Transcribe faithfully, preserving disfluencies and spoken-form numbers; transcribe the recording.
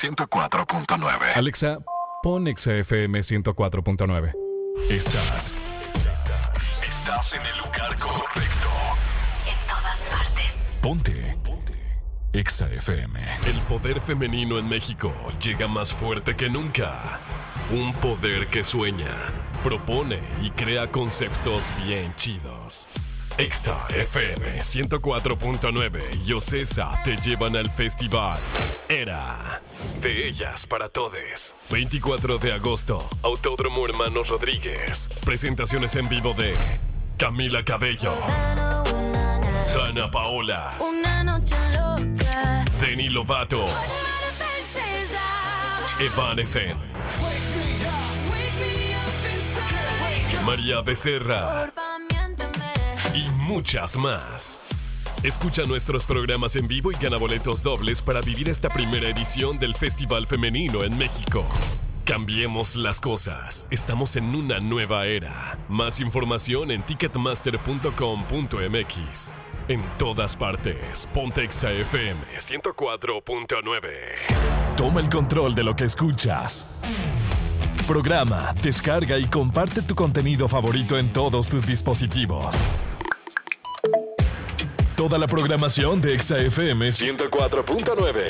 ciento cuatro punto nueve. Alexa, pon Exa F M ciento cuatro punto nueve. Estás, estás, estás en el lugar correcto. En todas partes. Ponte, ponte. Exa F M. El poder femenino en México llega más fuerte que nunca. Un poder que sueña, propone y crea conceptos bien chidos. Exa F M ciento cuatro punto nueve y Ocesa te llevan al festival Era. De ellas para todes. veinticuatro de agosto, Autódromo Hermanos Rodríguez. Presentaciones en vivo de Camila Cabello, Dana Paola, Una noche loca. Demi Lovato, Evanescence, María Becerra y muchas más. Escucha nuestros programas en vivo y gana boletos dobles para vivir esta primera edición del Festival Femenino en México. Cambiemos las cosas. Estamos en una nueva era. Más información en ticketmaster punto com punto m x. En todas partes, ponte Exa F M ciento cuatro punto nueve. Toma el control de lo que escuchas. Programa, descarga y comparte tu contenido favorito en todos tus dispositivos. Toda la programación de Exa F M ciento cuatro punto nueve